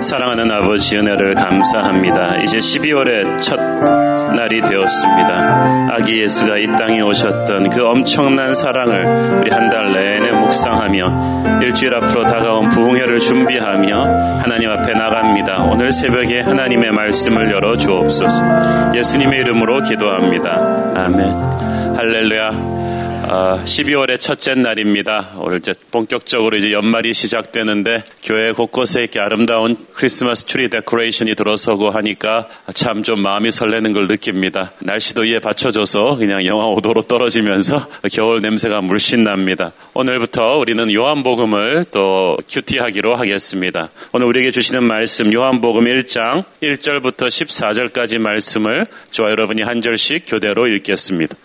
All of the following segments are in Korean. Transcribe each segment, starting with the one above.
사랑하는 아버지 은혜를 감사합니다. 이제 12월의 첫 날이 되었습니다. 아기 예수가 이 땅에 오셨던 그 엄청난 사랑을 우리 한 달 내내 묵상하며 일주일 앞으로 다가온 부흥회를 준비하며 하나님 앞에 나갑니다. 오늘 새벽에 하나님의 말씀을 열어 주옵소서. 예수님의 이름으로 기도합니다. 아멘. 할렐루야. 12월의 첫째 날입니다. 오늘 이제 본격적으로 이제 연말이 시작되는데 교회 곳곳에 이렇게 아름다운 크리스마스 트리 데코레이션이 들어서고 하니까 참 좀 마음이 설레는 걸 느낍니다. 날씨도 이에 받쳐줘서 그냥 영하 5도로 떨어지면서 겨울 냄새가 물씬 납니다. 오늘부터 우리는 요한복음을 또 큐티하기로 하겠습니다. 오늘 우리에게 주시는 말씀 요한복음 1장 1절부터 14절까지 말씀을 저와 여러분이 한 절씩 교대로 읽겠습니다.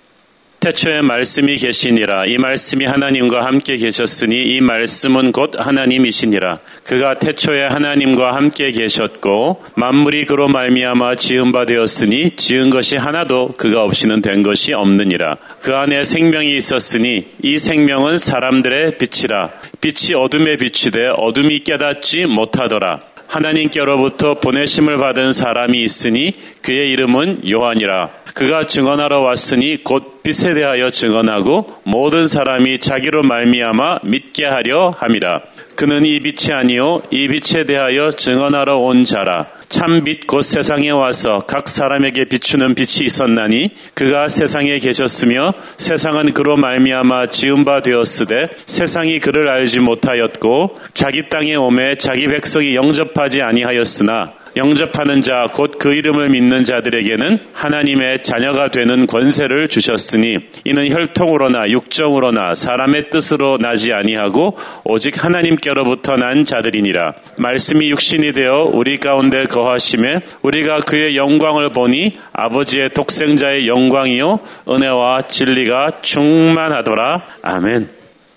태초에 말씀이 계시니라. 이 말씀이 하나님과 함께 계셨으니 이 말씀은 곧 하나님이시니라. 그가 태초에 하나님과 함께 계셨고 만물이 그로 말미암아 지은 바 되었으니 지은 것이 하나도 그가 없이는 된 것이 없느니라. 그 안에 생명이 있었으니 이 생명은 사람들의 빛이라. 빛이 어둠에 비추되 어둠이 깨닫지 못하더라. 하나님께로부터 보내심을 받은 사람이 있으니 그의 이름은 요한이라. 그가 증언하러 왔으니 곧 빛에 대하여 증언하고 모든 사람이 자기로 말미암아 믿게 하려 함이라. 그는 이 빛이 아니요 이 빛에 대하여 증언하러 온 자라. 참 빛 곧 세상에 와서 각 사람에게 비추는 빛이 있었나니 그가 세상에 계셨으며 세상은 그로 말미암아 지은 바 되었으되 세상이 그를 알지 못하였고 자기 땅에 오매 자기 백성이 영접하지 아니하였으나 영접하는 자 곧 그 이름을 믿는 자들에게는 하나님의 자녀가 되는 권세를 주셨으니 이는 혈통으로나 육정으로나 사람의 뜻으로 나지 아니하고 오직 하나님께로부터 난 자들이니라. 말씀이 육신이 되어 우리 가운데 거하심에 우리가 그의 영광을 보니 아버지의 독생자의 영광이요 은혜와 진리가 충만하더라. 아멘.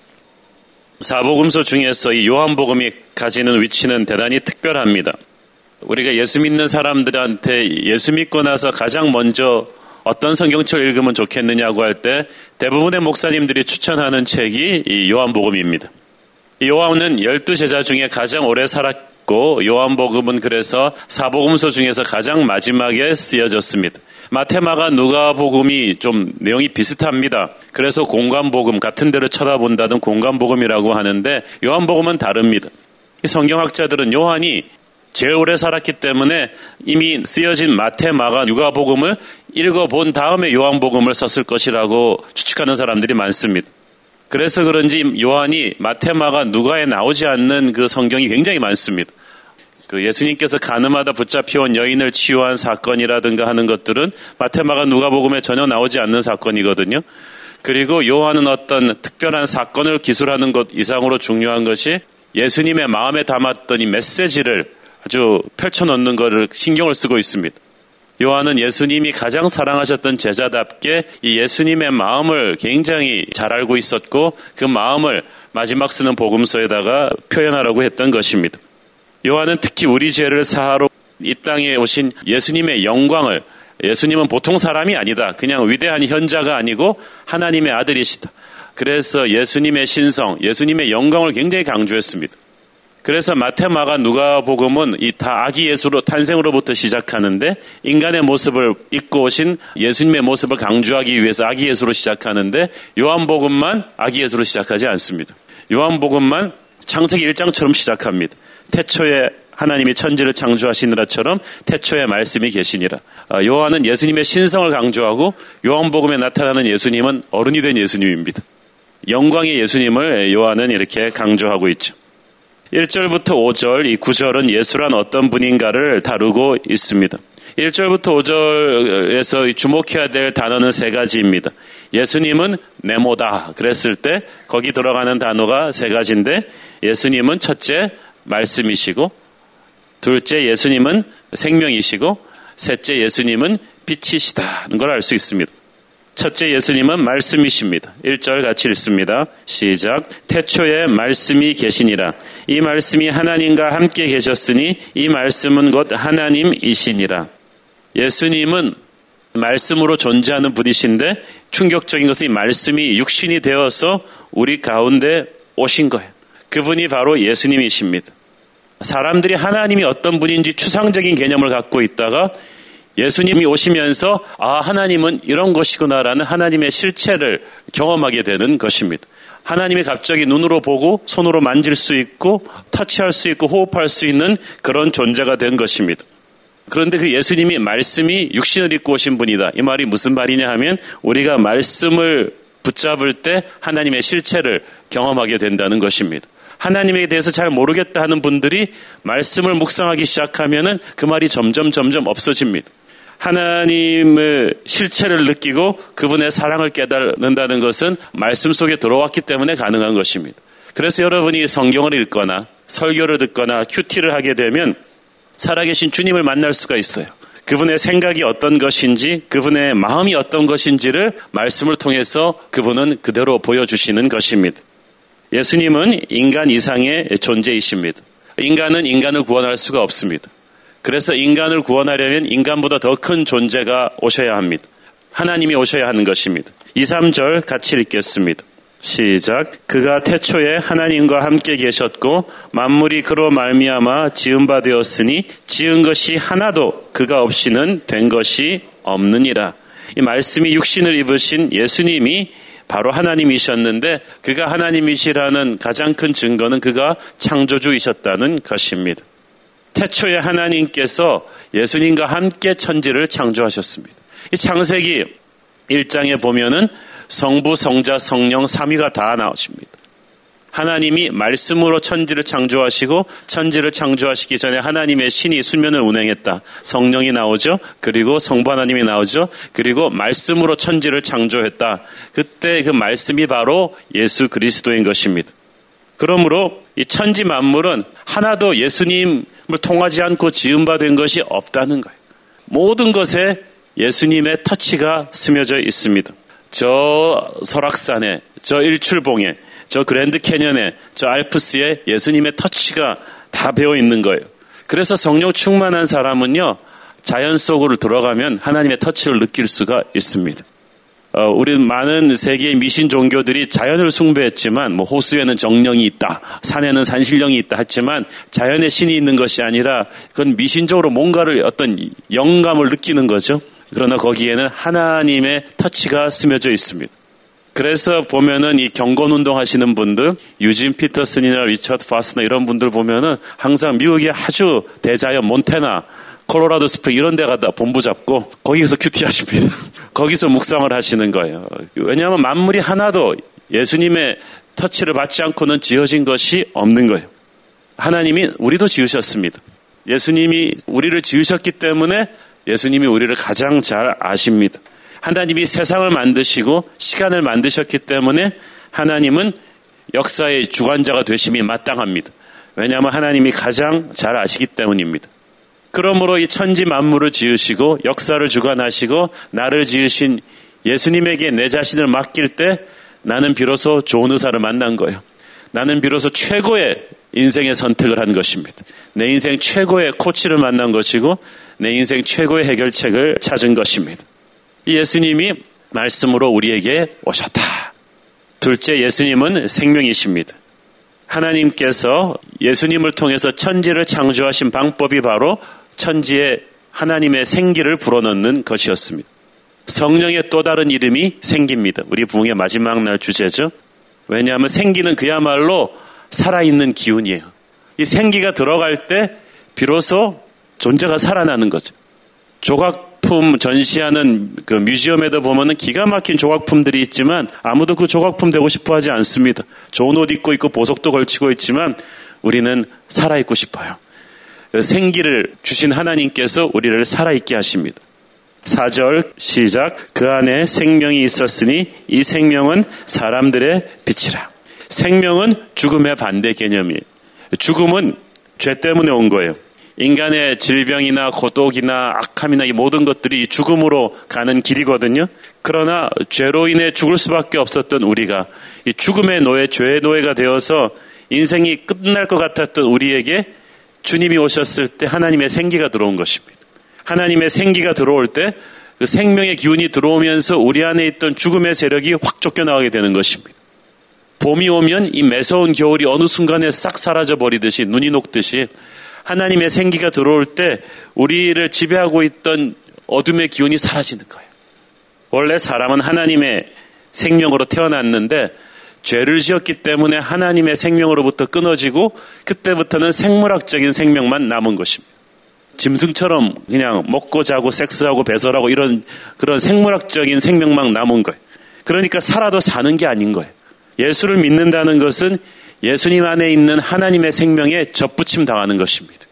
사복음서 중에서 이 요한복음이 가지는 위치는 대단히 특별합니다. 우리가 예수 믿는 사람들한테 예수 믿고 나서 가장 먼저 어떤 성경책을 읽으면 좋겠느냐고 할 때 대부분의 목사님들이 추천하는 책이 이 요한복음입니다. 이 요한은 12제자 중에 가장 오래 살았고 요한복음은 그래서 사복음서 중에서 가장 마지막에 쓰여졌습니다. 마태, 마가, 누가복음이 좀 내용이 비슷합니다. 그래서 공관복음, 같은 데를 쳐다본다는 공관복음이라고 하는데 요한복음은 다릅니다. 이 성경학자들은 요한이 제일 오래 살았기 때문에 이미 쓰여진 마태, 마가, 누가복음을 읽어본 다음에 요한복음을 썼을 것이라고 추측하는 사람들이 많습니다. 그래서 그런지 요한이 마태, 마가, 누가에 나오지 않는 그 성경이 굉장히 많습니다. 그 예수님께서 가늠하다 붙잡혀온 여인을 치유한 사건이라든가 하는 것들은 마태, 마가, 누가복음에 전혀 나오지 않는 사건이거든요. 그리고 요한은 어떤 특별한 사건을 기술하는 것 이상으로 중요한 것이 예수님의 마음에 담았던 이 메시지를 아주 펼쳐놓는 것을 신경을 쓰고 있습니다. 요한은 예수님이 가장 사랑하셨던 제자답게 이 예수님의 마음을 굉장히 잘 알고 있었고 그 마음을 마지막 쓰는 복음서에다가 표현하라고 했던 것입니다. 요한은 특히 우리 죄를 사하러 이 땅에 오신 예수님의 영광을, 예수님은 보통 사람이 아니다. 그냥 위대한 현자가 아니고 하나님의 아들이시다. 그래서 예수님의 신성, 예수님의 영광을 굉장히 강조했습니다. 그래서 마태, 마가, 누가복음은 이 다 아기 예수로 탄생으로부터 시작하는데 인간의 모습을 입고 오신 예수님의 모습을 강조하기 위해서 아기 예수로 시작하는데 요한복음만 아기 예수로 시작하지 않습니다. 요한복음만 창세기 1장처럼 시작합니다. 태초에 하나님이 천지를 창조하시느라처럼 태초에 말씀이 계시니라. 요한은 예수님의 신성을 강조하고 요한복음에 나타나는 예수님은 어른이 된 예수님입니다. 영광의 예수님을 요한은 이렇게 강조하고 있죠. 1절부터 5절, 이 9절은 예수란 어떤 분인가를 다루고 있습니다. 1절부터 5절에서 주목해야 될 단어는 세 가지입니다. 예수님은 네모다 그랬을 때 거기 들어가는 단어가 세 가지인데 예수님은 첫째 말씀이시고 둘째 예수님은 생명이시고 셋째 예수님은 빛이시다는 걸 알 수 있습니다. 첫째 예수님은 말씀이십니다. 1절 같이 읽습니다. 시작. 태초에 말씀이 계시니라. 이 말씀이 하나님과 함께 계셨으니 이 말씀은 곧 하나님이시니라. 예수님은 말씀으로 존재하는 분이신데 충격적인 것은 이 말씀이 육신이 되어서 우리 가운데 오신 거예요. 그분이 바로 예수님이십니다. 사람들이 하나님이 어떤 분인지 추상적인 개념을 갖고 있다가 예수님이 오시면서 하나님은 이런 것이구나라는 하나님의 실체를 경험하게 되는 것입니다. 하나님이 갑자기 눈으로 보고 손으로 만질 수 있고 터치할 수 있고 호흡할 수 있는 그런 존재가 된 것입니다. 그런데 그 예수님이 말씀이 육신을 입고 오신 분이다. 이 말이 무슨 말이냐 하면 우리가 말씀을 붙잡을 때 하나님의 실체를 경험하게 된다는 것입니다. 하나님에 대해서 잘 모르겠다 하는 분들이 말씀을 묵상하기 시작하면은 그 말이 점점 없어집니다. 하나님의 실체를 느끼고 그분의 사랑을 깨닫는다는 것은 말씀 속에 들어왔기 때문에 가능한 것입니다. 그래서 여러분이 성경을 읽거나 설교를 듣거나 큐티를 하게 되면 살아계신 주님을 만날 수가 있어요. 그분의 생각이 어떤 것인지, 그분의 마음이 어떤 것인지를 말씀을 통해서 그분은 그대로 보여주시는 것입니다. 예수님은 인간 이상의 존재이십니다. 인간은 인간을 구원할 수가 없습니다. 그래서 인간을 구원하려면 인간보다 더 큰 존재가 오셔야 합니다. 하나님이 오셔야 하는 것입니다. 2, 3절 같이 읽겠습니다. 시작. 그가 태초에 하나님과 함께 계셨고 만물이 그로 말미암아 지은 바 되었으니 지은 것이 하나도 그가 없이는 된 것이 없느니라. 이 말씀이 육신을 입으신 예수님이 바로 하나님이셨는데 그가 하나님이시라는 가장 큰 증거는 그가 창조주이셨다는 것입니다. 태초에 하나님께서 예수님과 함께 천지를 창조하셨습니다. 이 창세기 1장에 보면은 성부, 성자, 성령, 삼위가 다 나오십니다. 하나님이 말씀으로 천지를 창조하시고 천지를 창조하시기 전에 하나님의 신이 수면을 운행했다. 성령이 나오죠. 그리고 성부 하나님이 나오죠. 그리고 말씀으로 천지를 창조했다. 그때 그 말씀이 바로 예수 그리스도인 것입니다. 그러므로 이 천지 만물은 하나도 예수님을 통하지 않고 지은 바 된 것이 없다는 거예요. 모든 것에 예수님의 터치가 스며져 있습니다. 저 설악산에, 저 일출봉에, 저 그랜드 캐년에, 저 알프스에 예수님의 터치가 다 배어 있는 거예요. 그래서 성령 충만한 사람은요, 자연 속으로 들어가면 하나님의 터치를 느낄 수가 있습니다. 우리 많은 세계의 미신 종교들이 자연을 숭배했지만 호수에는 정령이 있다, 산에는 산신령이 있다 했지만 자연의 신이 있는 것이 아니라 그건 미신적으로 뭔가를 어떤 영감을 느끼는 거죠. 그러나 거기에는 하나님의 터치가 스며져 있습니다. 그래서 보면은 이 경건운동 하시는 분들, 유진 피터슨이나 리처드 파스나 이런 분들 보면은 항상 미국의 아주 대자연 몬태나, 콜로라도 스프링 이런 데 가다 본부 잡고 거기서 큐티 하십니다. 거기서 묵상을 하시는 거예요. 왜냐하면 만물이 하나도 예수님의 터치를 받지 않고는 지어진 것이 없는 거예요. 하나님이 우리도 지으셨습니다. 예수님이 우리를 지으셨기 때문에 예수님이 우리를 가장 잘 아십니다. 하나님이 세상을 만드시고 시간을 만드셨기 때문에 하나님은 역사의 주관자가 되심이 마땅합니다. 왜냐하면 하나님이 가장 잘 아시기 때문입니다. 그러므로 이 천지 만물을 지으시고 역사를 주관하시고 나를 지으신 예수님에게 내 자신을 맡길 때 나는 비로소 좋은 의사를 만난 거예요. 나는 비로소 최고의 인생의 선택을 한 것입니다. 내 인생 최고의 코치를 만난 것이고 내 인생 최고의 해결책을 찾은 것입니다. 이 예수님이 말씀으로 우리에게 오셨다. 둘째, 예수님은 생명이십니다. 하나님께서 예수님을 통해서 천지를 창조하신 방법이 바로 천지에 하나님의 생기를 불어넣는 것이었습니다. 성령의 또 다른 이름이 생기입니다. 우리 부흥의 마지막 날 주제죠. 왜냐하면 생기는 그야말로 살아있는 기운이에요. 이 생기가 들어갈 때 비로소 존재가 살아나는 거죠. 조각품 전시하는 그 뮤지엄에도 보면은 기가 막힌 조각품들이 있지만 아무도 그 조각품 되고 싶어 하지 않습니다. 좋은 옷 입고 있고 보석도 걸치고 있지만 우리는 살아있고 싶어요. 생기를 주신 하나님께서 우리를 살아있게 하십니다. 4절 시작. 그 안에 생명이 있었으니 이 생명은 사람들의 빛이라. 생명은 죽음의 반대 개념이에요. 죽음은 죄 때문에 온 거예요. 인간의 질병이나 고독이나 악함이나 이 모든 것들이 죽음으로 가는 길이거든요. 그러나 죄로 인해 죽을 수밖에 없었던 우리가 이 죽음의 노예, 죄의 노예가 되어서 인생이 끝날 것 같았던 우리에게 주님이 오셨을 때 하나님의 생기가 들어온 것입니다. 하나님의 생기가 들어올 때 그 생명의 기운이 들어오면서 우리 안에 있던 죽음의 세력이 확 쫓겨나가게 되는 것입니다. 봄이 오면 이 매서운 겨울이 어느 순간에 싹 사라져 버리듯이, 눈이 녹듯이 하나님의 생기가 들어올 때 우리를 지배하고 있던 어둠의 기운이 사라지는 거예요. 원래 사람은 하나님의 생명으로 태어났는데 죄를 지었기 때문에 하나님의 생명으로부터 끊어지고 그때부터는 생물학적인 생명만 남은 것입니다. 짐승처럼 그냥 먹고 자고 섹스하고 배설하고 이런 그런 생물학적인 생명만 남은 거예요. 그러니까 살아도 사는 게 아닌 거예요. 예수를 믿는다는 것은 예수님 안에 있는 하나님의 생명에 접붙임 당하는 것입니다.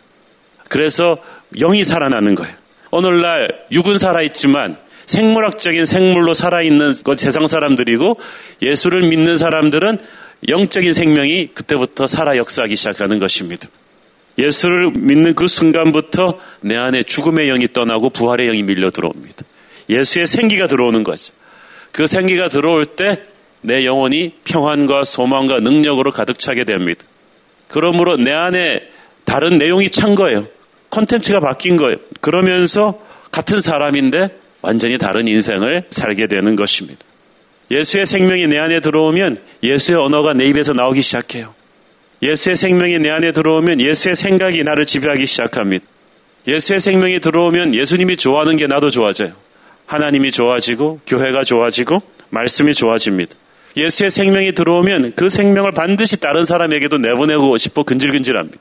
그래서 영이 살아나는 거예요. 오늘날 육은 살아있지만 생물학적인 생물로 살아있는 것 세상 사람들이고, 예수를 믿는 사람들은 영적인 생명이 그때부터 살아 역사하기 시작하는 것입니다. 예수를 믿는 그 순간부터 내 안에 죽음의 영이 떠나고 부활의 영이 밀려 들어옵니다. 예수의 생기가 들어오는 거죠. 그 생기가 들어올 때 내 영혼이 평안과 소망과 능력으로 가득 차게 됩니다. 그러므로 내 안에 다른 내용이 찬 거예요. 콘텐츠가 바뀐 거예요. 그러면서 같은 사람인데 완전히 다른 인생을 살게 되는 것입니다. 예수의 생명이 내 안에 들어오면 예수의 언어가 내 입에서 나오기 시작해요. 예수의 생명이 내 안에 들어오면 예수의 생각이 나를 지배하기 시작합니다. 예수의 생명이 들어오면 예수님이 좋아하는 게 나도 좋아져요. 하나님이 좋아지고 교회가 좋아지고 말씀이 좋아집니다. 예수의 생명이 들어오면 그 생명을 반드시 다른 사람에게도 내보내고 싶어 근질근질합니다.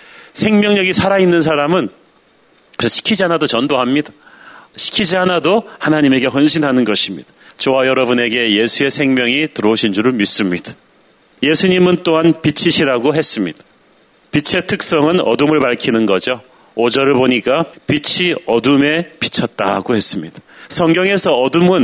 생명력이 살아있는 사람은 시키지 않아도 전도합니다. 시키지 않아도 하나님에게 헌신하는 것입니다. 저와 여러분에게 예수의 생명이 들어오신 줄을 믿습니다. 예수님은 또한 빛이시라고 했습니다. 빛의 특성은 어둠을 밝히는 거죠. 5절을 보니까 빛이 어둠에 비쳤다고 했습니다. 성경에서 어둠은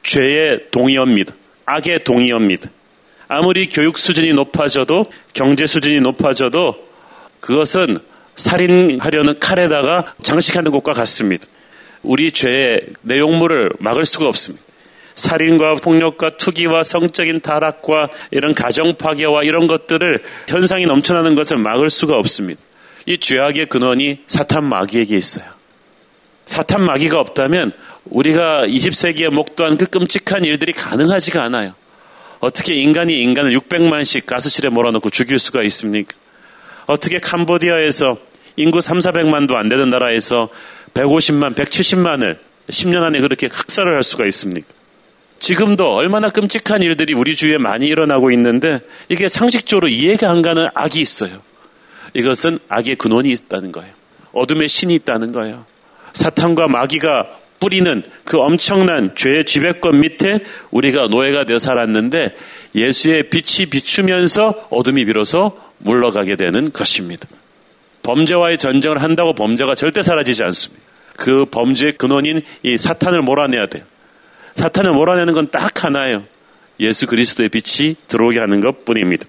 죄의 동의어입니다. 악의 동의어입니다. 아무리 교육 수준이 높아져도 경제 수준이 높아져도 그것은 살인하려는 칼에다가 장식하는 것과 같습니다. 우리 죄의 내용물을 막을 수가 없습니다. 살인과 폭력과 투기와 성적인 타락과 이런 가정 파괴와 이런 것들을 현상이 넘쳐나는 것을 막을 수가 없습니다. 이 죄악의 근원이 사탄 마귀에게 있어요. 사탄 마귀가 없다면 우리가 20세기에 목도한 그 끔찍한 일들이 가능하지가 않아요. 어떻게 인간이 인간을 600만씩 가스실에 몰아넣고 죽일 수가 있습니까? 어떻게 캄보디아에서 인구 300~400만도 안 되는 나라에서 150만, 170만을 10년 안에 그렇게 학살을 할 수가 있습니까? 지금도 얼마나 끔찍한 일들이 우리 주위에 많이 일어나고 있는데 이게 상식적으로 이해가 안 가는 악이 있어요. 이것은 악의 근원이 있다는 거예요. 어둠의 신이 있다는 거예요. 사탄과 마귀가 뿌리는 그 엄청난 죄의 지배권 밑에 우리가 노예가 되어 살았는데 예수의 빛이 비추면서 어둠이 비로소 물러가게 되는 것입니다. 범죄와의 전쟁을 한다고 범죄가 절대 사라지지 않습니다. 그 범죄의 근원인 이 사탄을 몰아내야 돼요. 사탄을 몰아내는 건 딱 하나예요. 예수 그리스도의 빛이 들어오게 하는 것뿐입니다.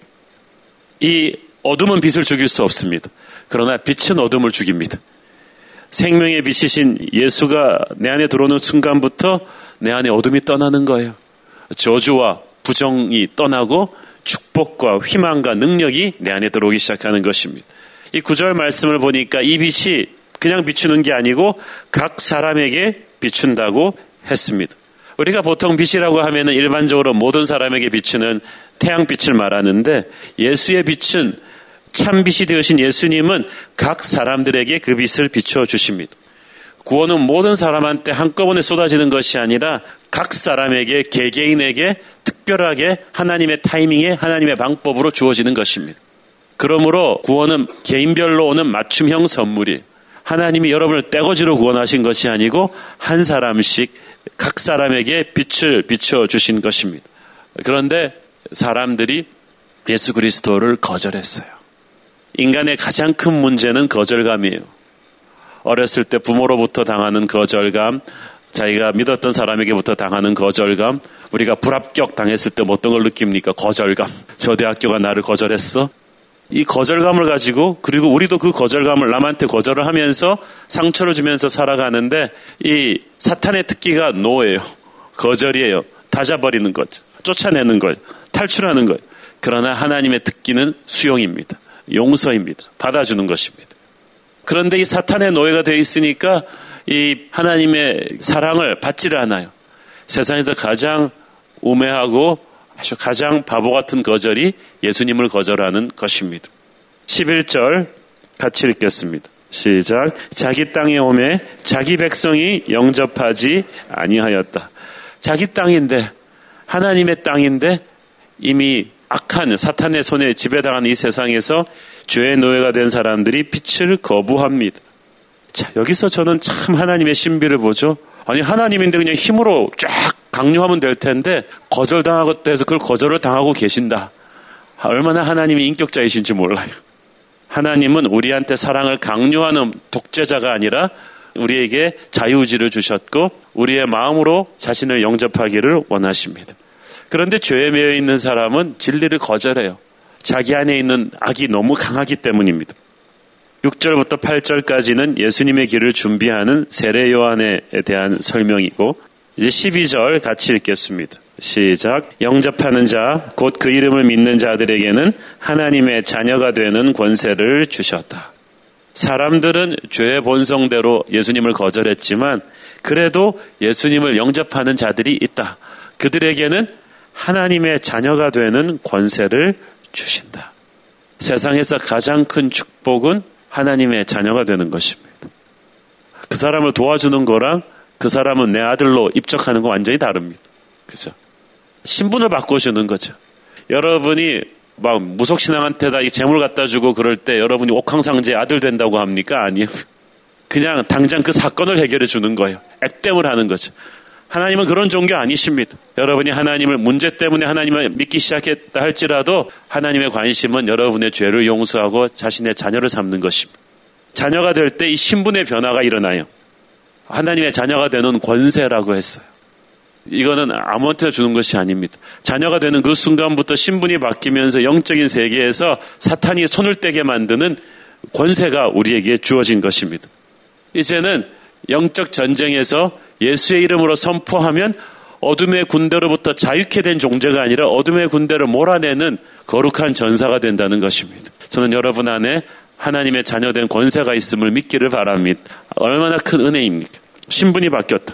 이 어둠은 빛을 죽일 수 없습니다. 그러나 빛은 어둠을 죽입니다. 생명의 빛이신 예수가 내 안에 들어오는 순간부터 내 안에 어둠이 떠나는 거예요. 저주와 부정이 떠나고 축복과 희망과 능력이 내 안에 들어오기 시작하는 것입니다. 이 9절 말씀을 보니까 이 빛이 그냥 비추는 게 아니고 각 사람에게 비춘다고 했습니다. 우리가 보통 빛이라고 하면은 일반적으로 모든 사람에게 비추는 태양빛을 말하는데 예수의 빛은 참 빛이 되으신 예수님은 각 사람들에게 그 빛을 비춰주십니다. 구원은 모든 사람한테 한꺼번에 쏟아지는 것이 아니라 각 사람에게 개개인에게 특별하게 하나님의 타이밍에 하나님의 방법으로 주어지는 것입니다. 그러므로 구원은 개인별로 오는 맞춤형 선물이에요. 하나님이 여러분을 떼거지로 구원하신 것이 아니고 한 사람씩 각 사람에게 빛을 비춰주신 것입니다. 그런데 사람들이 예수 그리스도를 거절했어요. 인간의 가장 큰 문제는 거절감이에요. 어렸을 때 부모로부터 당하는 거절감, 자기가 믿었던 사람에게부터 당하는 거절감, 우리가 불합격 당했을 때 어떤 걸 느낍니까? 거절감. 저 대학교가 나를 거절했어? 이 거절감을 가지고, 그리고 우리도 그 거절감을 남한테 거절을 하면서 상처를 주면서 살아가는데 이 사탄의 특기가 노예요. 거절이에요. 다잡아버리는 거죠. 쫓아내는 거예요. 탈출하는 거예요. 그러나 하나님의 특기는 수용입니다. 용서입니다. 받아주는 것입니다. 그런데 이 사탄의 노예가 되어 있으니까 이 하나님의 사랑을 받지를 않아요. 세상에서 가장 우매하고 아주 가장 바보 같은 거절이 예수님을 거절하는 것입니다. 11절 같이 읽겠습니다. 시작. 자기 땅에 오매 자기 백성이 영접하지 아니하였다. 자기 땅인데, 하나님의 땅인데 이미 악한 사탄의 손에 지배당한 이 세상에서 죄의 노예가 된 사람들이 빛을 거부합니다. 자, 여기서 저는 참 하나님의 신비를 보죠. 아니, 하나님인데 그냥 힘으로 쫙 강요하면 될 텐데 거절당하고 해서 그걸 거절을 당하고 계신다. 얼마나 하나님이 인격자이신지 몰라요. 하나님은 우리한테 사랑을 강요하는 독재자가 아니라 우리에게 자유의지를 주셨고 우리의 마음으로 자신을 영접하기를 원하십니다. 그런데 죄에 매여 있는 사람은 진리를 거절해요. 자기 안에 있는 악이 너무 강하기 때문입니다. 6절부터 8절까지는 예수님의 길을 준비하는 세례 요한에 대한 설명이고 이제 12절 같이 읽겠습니다. 시작. 영접하는 자, 곧 그 이름을 믿는 자들에게는 하나님의 자녀가 되는 권세를 주셨다. 사람들은 죄의 본성대로 예수님을 거절했지만 그래도 예수님을 영접하는 자들이 있다. 그들에게는 하나님의 자녀가 되는 권세를 주신다. 세상에서 가장 큰 축복은 하나님의 자녀가 되는 것입니다. 그 사람을 도와주는 거랑 그 사람은 내 아들로 입적하는 거 완전히 다릅니다. 그죠? 신분을 바꿔주는 거죠. 여러분이 막 무속신앙한테다 이 재물 갖다 주고 그럴 때 여러분이 옥황상제의 아들 된다고 합니까? 아니요. 그냥 당장 그 사건을 해결해 주는 거예요. 액땜을 하는 거죠. 하나님은 그런 종교 아니십니다. 여러분이 하나님을 문제 때문에 하나님을 믿기 시작했다 할지라도 하나님의 관심은 여러분의 죄를 용서하고 자신의 자녀를 삼는 것입니다. 자녀가 될 때 이 신분의 변화가 일어나요. 하나님의 자녀가 되는 권세라고 했어요. 이거는 아무한테나 주는 것이 아닙니다. 자녀가 되는 그 순간부터 신분이 바뀌면서 영적인 세계에서 사탄이 손을 떼게 만드는 권세가 우리에게 주어진 것입니다. 이제는 영적 전쟁에서 예수의 이름으로 선포하면 어둠의 군대로부터 자유케 된 존재가 아니라 어둠의 군대를 몰아내는 거룩한 전사가 된다는 것입니다. 저는 여러분 안에 하나님의 자녀된 권세가 있음을 믿기를 바랍니다. 얼마나 큰 은혜입니까? 신분이 바뀌었다.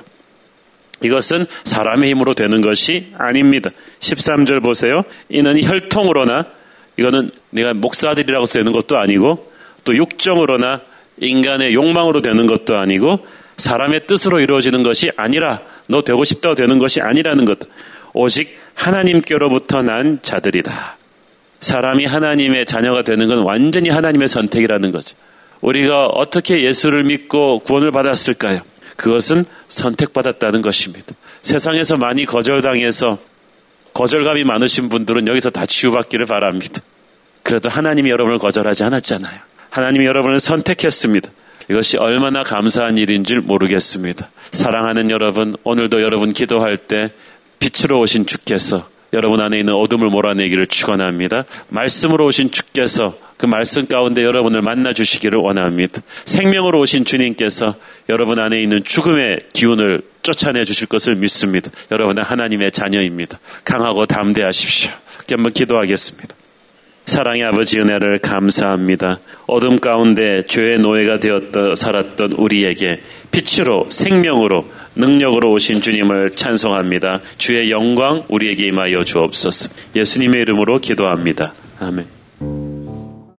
이것은 사람의 힘으로 되는 것이 아닙니다. 13절 보세요. 이는 혈통으로나, 이거는 내가 목사들이라고 되는 것도 아니고 또 육정으로나 인간의 욕망으로 되는 것도 아니고 사람의 뜻으로 이루어지는 것이 아니라 너 되고 싶다고 되는 것이 아니라는 것. 오직 하나님께로부터 난 자들이다. 사람이 하나님의 자녀가 되는 건 완전히 하나님의 선택이라는 거죠. 우리가 어떻게 예수를 믿고 구원을 받았을까요? 그것은 선택받았다는 것입니다. 세상에서 많이 거절당해서 거절감이 많으신 분들은 여기서 다 치유받기를 바랍니다. 그래도 하나님이 여러분을 거절하지 않았잖아요. 하나님이 여러분을 선택했습니다. 이것이 얼마나 감사한 일인 줄 모르겠습니다. 사랑하는 여러분, 오늘도 여러분 기도할 때 빛으로 오신 주께서 여러분 안에 있는 어둠을 몰아내기를 축원합니다. 말씀으로 오신 주께서 그 말씀 가운데 여러분을 만나주시기를 원합니다. 생명으로 오신 주님께서 여러분 안에 있는 죽음의 기운을 쫓아내 주실 것을 믿습니다. 여러분은 하나님의 자녀입니다. 강하고 담대하십시오. 한번 기도하겠습니다. 사랑의 아버지 은혜를 감사합니다. 어둠 가운데 죄의 노예가 되었다 살았던 우리에게 빛으로 생명으로 능력으로 오신 주님을 찬송합니다. 주의 영광 우리에게 임하여 주옵소서. 예수님의 이름으로 기도합니다. 아멘.